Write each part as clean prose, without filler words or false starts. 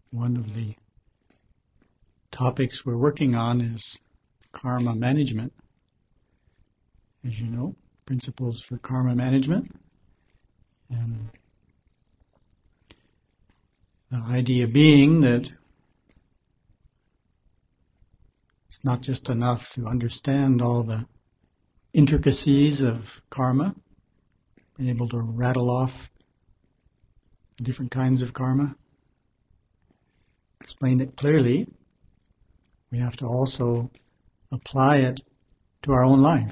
One of the topics we're working on is karma management. As you know, principles for karma management. And the idea being that it's not just enough to understand all the intricacies of karma, be able to rattle off the different kinds of karma, explain it clearly. We have to also apply it to our own life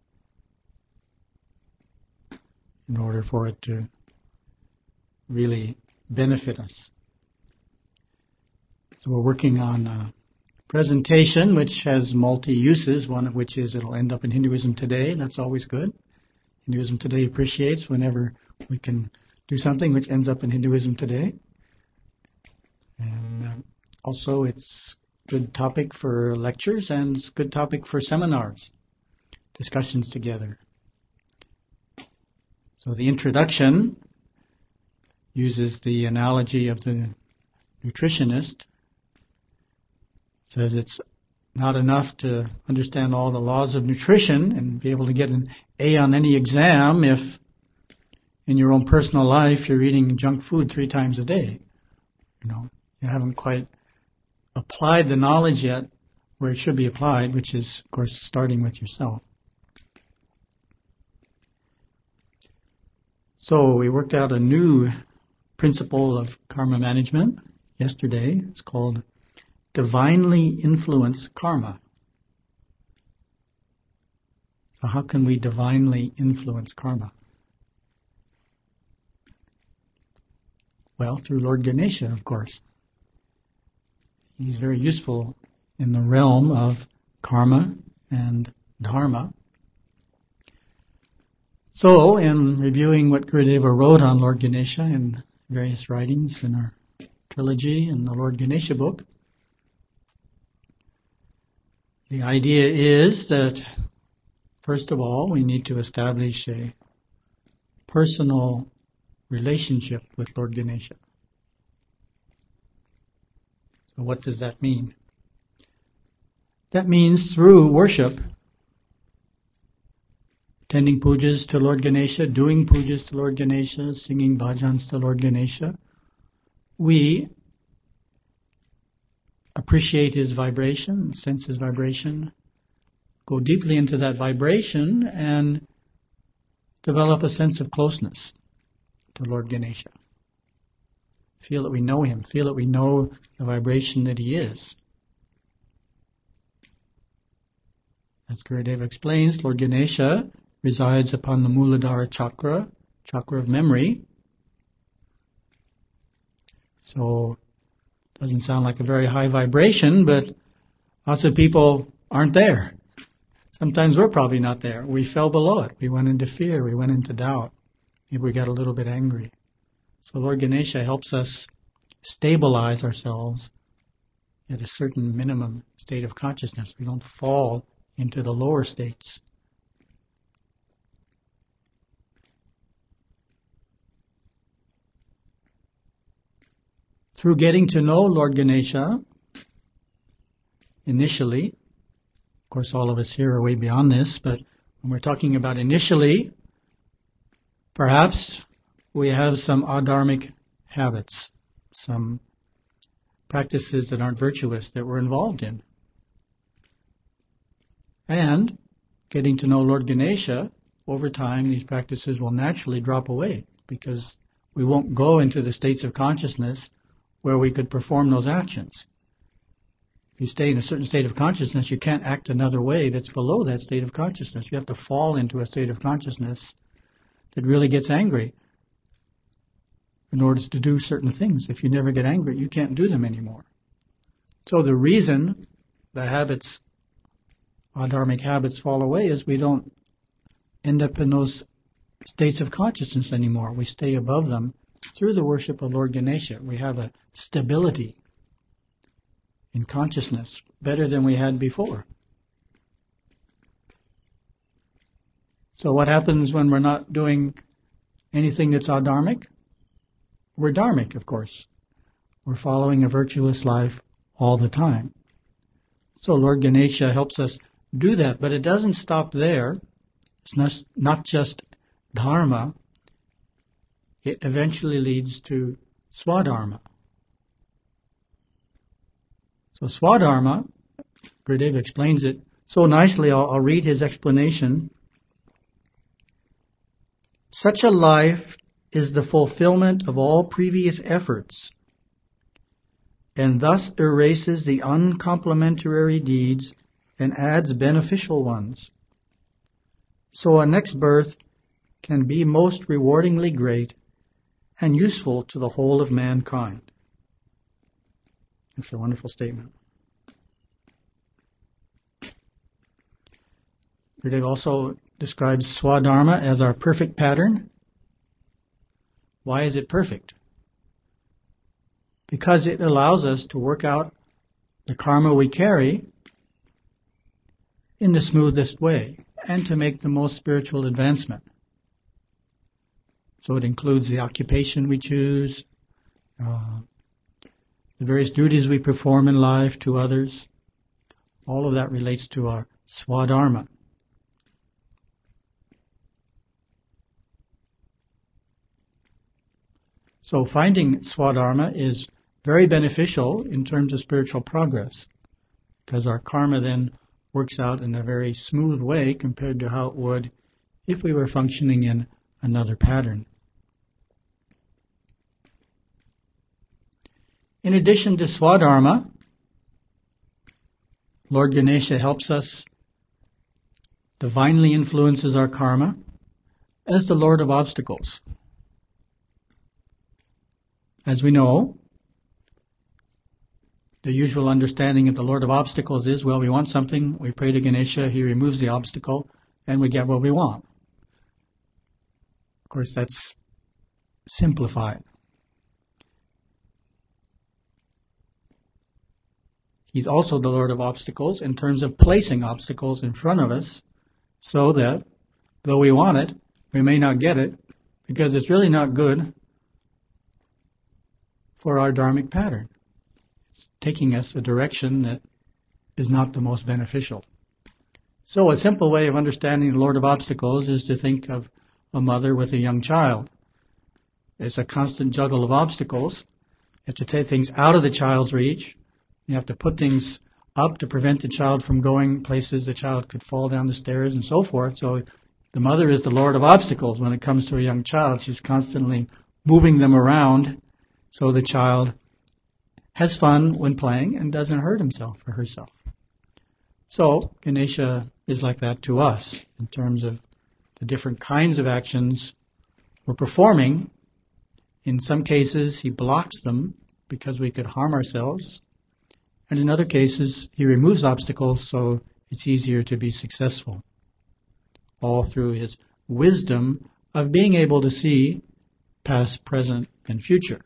in order for it to really benefit us. So we're working on a presentation which has multi-uses, one of which is it'll end up in Hinduism Today. That's always good. Hinduism Today appreciates whenever we can do something which ends up in Hinduism Today. And also it's a good topic for lectures and it's a good topic for seminars, discussions together. So the introduction uses the analogy of the nutritionist. It says it's not enough to understand all the laws of nutrition and be able to get an A on any exam if in your own personal life you're eating junk food 3 times a day. You haven't quite applied the knowledge yet where it should be applied, which is, of course, starting with yourself. So we worked out a new principle of karma management yesterday. It's called divinely influenced karma. So how can we divinely influence karma? Well, through Lord Ganesha, of course. He's very useful in the realm of karma and dharma. So, in reviewing what Gurudeva wrote on Lord Ganesha in various writings in our trilogy and the Lord Ganesha book, the idea is that, first of all, we need to establish a personal relationship with Lord Ganesha. So what does that mean? That means through worship, attending pujas to Lord Ganesha, doing pujas to Lord Ganesha, singing bhajans to Lord Ganesha, we appreciate his vibration, sense his vibration, go deeply into that vibration and develop a sense of closeness to Lord Ganesha. Feel that we know him, feel that we know the vibration that he is. As Gurudeva explains, Lord Ganesha resides upon the Muladhara chakra, chakra of memory. So, it doesn't sound like a very high vibration, but lots of people aren't there. Sometimes we're probably not there. We fell below it. We went into fear. We went into doubt. Maybe we got a little bit angry. So Lord Ganesha helps us stabilize ourselves at a certain minimum state of consciousness. We don't fall into the lower states. Through getting to know Lord Ganesha, initially, of course all of us here are way beyond this, but when we're talking about initially, perhaps we have some adharmic habits, some practices that aren't virtuous that we're involved in. And getting to know Lord Ganesha, over time these practices will naturally drop away because we won't go into the states of consciousness where we could perform those actions. If you stay in a certain state of consciousness, you can't act another way that's below that state of consciousness. You have to fall into a state of consciousness that really gets angry in order to do certain things. If you never get angry, you can't do them anymore. So the reason the habits, adharmic habits, fall away is we don't end up in those states of consciousness anymore. We stay above them through the worship of Lord Ganesha. We have a stability in consciousness better than we had before. So what happens when we're not doing anything that's adharmic? We're dharmic, of course. We're following a virtuous life all the time. So Lord Ganesha helps us do that, but it doesn't stop there. It's not just dharma. It eventually leads to swadharma. So swadharma, Gurudeva explains it so nicely, I'll read his explanation. Such a life is the fulfillment of all previous efforts, and thus erases the uncomplimentary deeds and adds beneficial ones. So a next birth can be most rewardingly great and useful to the whole of mankind. That's a wonderful statement. Gurudeva also describes swadharma as our perfect pattern. Why is it perfect? Because it allows us to work out the karma we carry in the smoothest way and to make the most spiritual advancement. So it includes the occupation we choose, the various duties we perform in life to others. All of that relates to our swadharma. So finding swadharma is very beneficial in terms of spiritual progress, because our karma then works out in a very smooth way compared to how it would if we were functioning in another pattern. In addition to swadharma, Lord Ganesha helps us, divinely influences our karma as the Lord of obstacles. As we know, the usual understanding of the Lord of obstacles is, well, we want something, we pray to Ganesha, he removes the obstacle, and we get what we want. Of course, that's simplified. He's also the Lord of obstacles in terms of placing obstacles in front of us so that, though we want it, we may not get it because it's really not good for our dharmic pattern. It's taking us a direction that is not the most beneficial. So a simple way of understanding the Lord of obstacles is to think of a mother with a young child. It's a constant juggle of obstacles. You have to take things out of the child's reach. You have to put things up to prevent the child from going places the child could fall down the stairs and so forth. So the mother is the Lord of obstacles when it comes to a young child. She's constantly moving them around so the child has fun when playing and doesn't hurt himself or herself. So Ganesha is like that to us in terms of the different kinds of actions we're performing. In some cases, he blocks them because we could harm ourselves. And in other cases, he removes obstacles so it's easier to be successful. All through his wisdom of being able to see past, present, and future.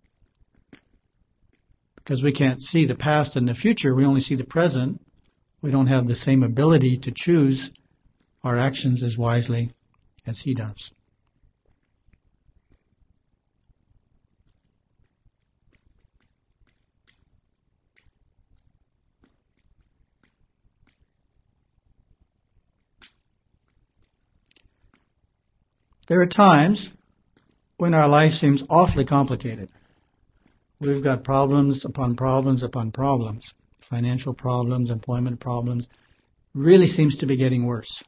Because we can't see the past and the future, we only see the present. We don't have the same ability to choose our actions as wisely as he does. There are times when our life seems awfully complicated. We've got problems upon problems upon problems. Financial problems, employment problems. Really seems to be getting worse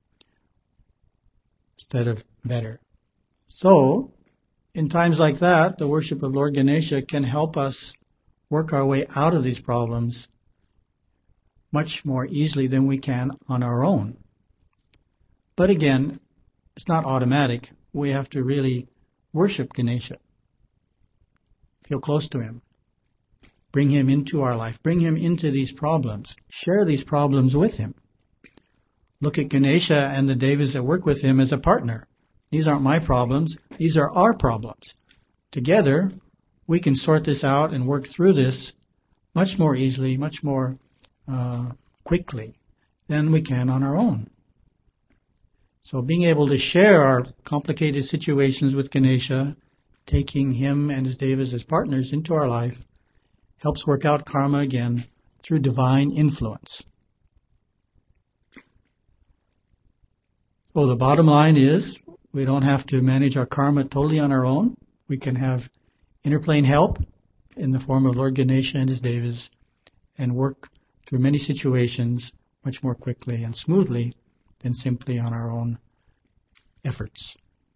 instead of better. So, in times like that, the worship of Lord Ganesha can help us work our way out of these problems much more easily than we can on our own. But again, it's not automatic. We have to really worship Ganesha. Feel close to him. Bring him into our life. Bring him into these problems. Share these problems with him. Look at Ganesha and the Devas that work with him as a partner. These aren't my problems. These are our problems. Together, we can sort this out and work through this much more easily, much more quickly than we can on our own. So being able to share our complicated situations with Ganesha taking him and his devas as partners into our life helps work out karma again through divine influence. So the bottom line is we don't have to manage our karma totally on our own. We can have interplane help in the form of Lord Ganesha and his devas and work through many situations much more quickly and smoothly than simply on our own efforts.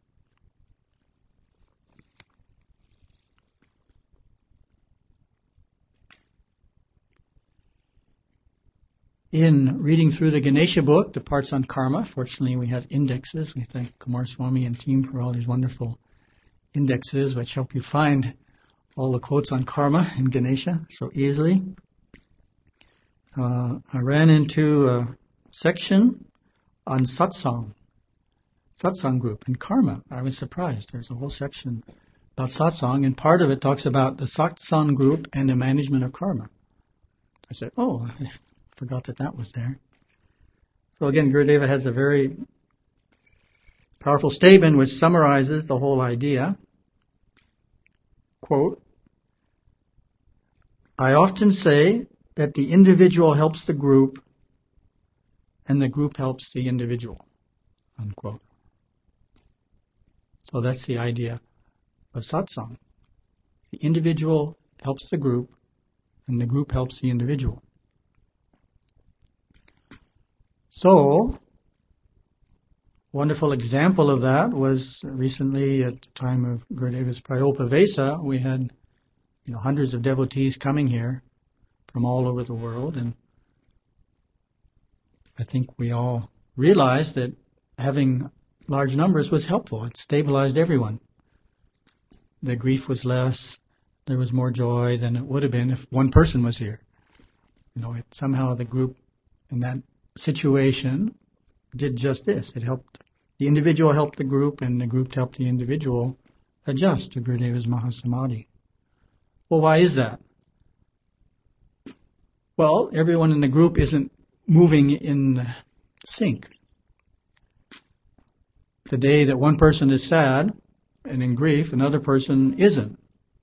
In reading through the Ganesha book, the parts on karma, fortunately we have indexes. We thank Kumar Swami and team for all these wonderful indexes which help you find all the quotes on karma in Ganesha so easily. I ran into a section on satsang group and karma. I was surprised. There's a whole section about satsang, and part of it talks about the satsang group and the management of karma. I said, oh, I forgot that was there. So again, Gurudeva has a very powerful statement which summarizes the whole idea. Quote, I often say that the individual helps the group and the group helps the individual. Unquote. So that's the idea of satsang. The individual helps the group and the group helps the individual. So, wonderful example of that was recently at the time of Gurudeva's Prayopavesa, we had hundreds of devotees coming here from all over the world, and I think we all realized that having large numbers was helpful. It stabilized everyone. The grief was less, there was more joy than it would have been if one person was here. Somehow the group in that situation did just this. It helped. The individual helped the group, and the group helped the individual adjust to Gurudeva's Mahasamadhi. Well, why is that? Well, everyone in the group isn't moving in sync. The day that one person is sad and in grief, another person isn't.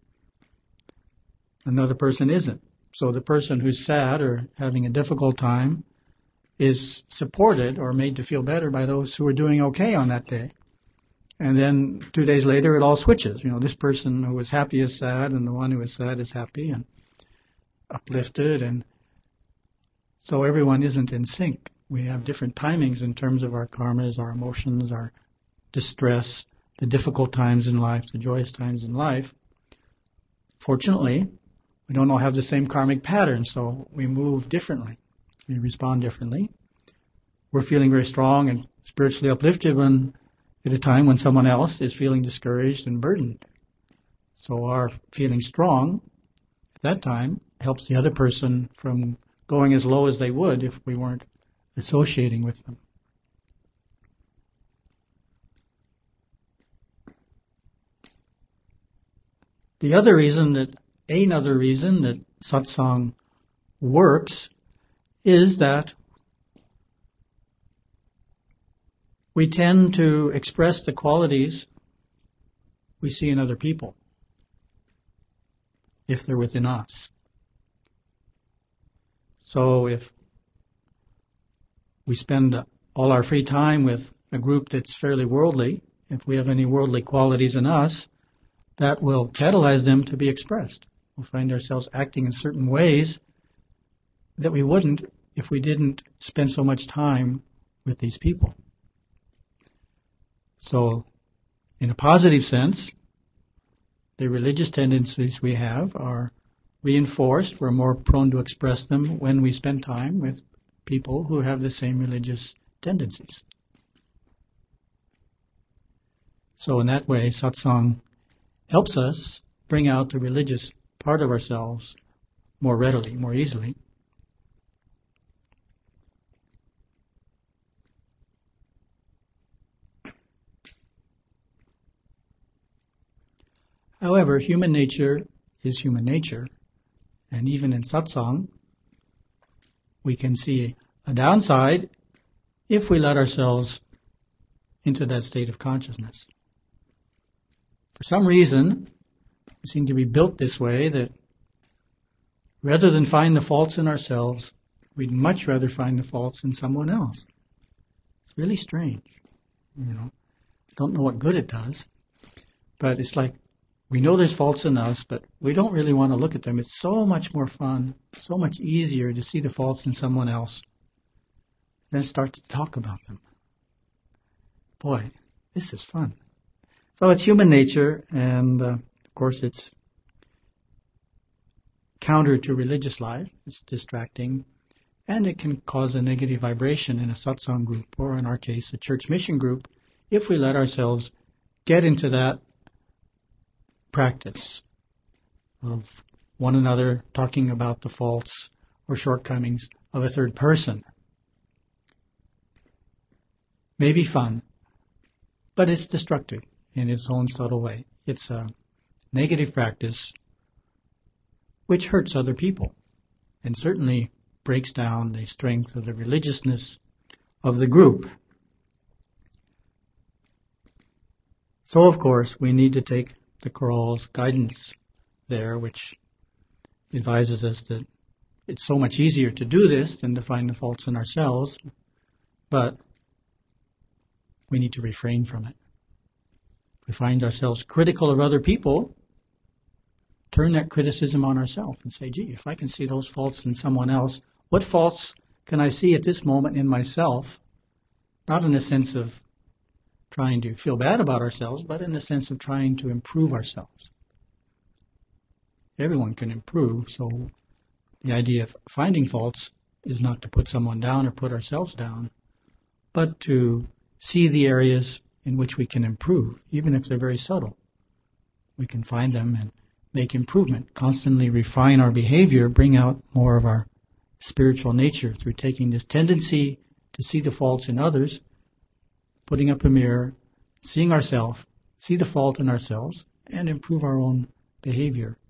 Another person isn't. So the person who's sad or having a difficult time is supported or made to feel better by those who are doing okay on that day. And then 2 days later, it all switches. This person who was happy is sad, and the one who is sad is happy and uplifted. And so everyone isn't in sync. We have different timings in terms of our karmas, our emotions, our distress, the difficult times in life, the joyous times in life. Fortunately, we don't all have the same karmic pattern, so we move differently. We respond differently. We're feeling very strong and spiritually uplifted at a time when someone else is feeling discouraged and burdened. So our feeling strong at that time helps the other person from going as low as they would if we weren't associating with them. Another reason that satsang works is that we tend to express the qualities we see in other people if they're within us. So if we spend all our free time with a group that's fairly worldly, if we have any worldly qualities in us, that will catalyze them to be expressed. We'll find ourselves acting in certain ways that we wouldn't if we didn't spend so much time with these people. So, in a positive sense, the religious tendencies we have are reinforced. We're more prone to express them when we spend time with people who have the same religious tendencies. So in that way, satsang helps us bring out the religious part of ourselves more readily, more easily. However, human nature is human nature, and even in satsang, we can see a downside if we let ourselves into that state of consciousness. For some reason, we seem to be built this way that rather than find the faults in ourselves, we'd much rather find the faults in someone else. It's really strange. Don't know what good it does, but it's like we know there's faults in us, but we don't really want to look at them. It's so much more fun, so much easier to see the faults in someone else than start to talk about them. Boy, this is fun. So it's human nature, and of course it's counter to religious life. It's distracting, and it can cause a negative vibration in a satsang group, or in our case, a church mission group, if we let ourselves get into that practice of one another talking about the faults or shortcomings of a third person. May be fun, but it's destructive in its own subtle way. It's a negative practice which hurts other people and certainly breaks down the strength of the religiousness of the group. So, of course, we need to take the Chorale's guidance there, which advises us that it's so much easier to do this than to find the faults in ourselves, but we need to refrain from it. If we find ourselves critical of other people, turn that criticism on ourselves and say, gee, if I can see those faults in someone else, what faults can I see at this moment in myself? Not in the sense of trying to feel bad about ourselves, but in the sense of trying to improve ourselves. Everyone can improve, so the idea of finding faults is not to put someone down or put ourselves down, but to see the areas in which we can improve, even if they're very subtle. We can find them and make improvement, constantly refine our behavior, bring out more of our spiritual nature through taking this tendency to see the faults in others, putting up a mirror, seeing ourselves, see the fault in ourselves, and improve our own behavior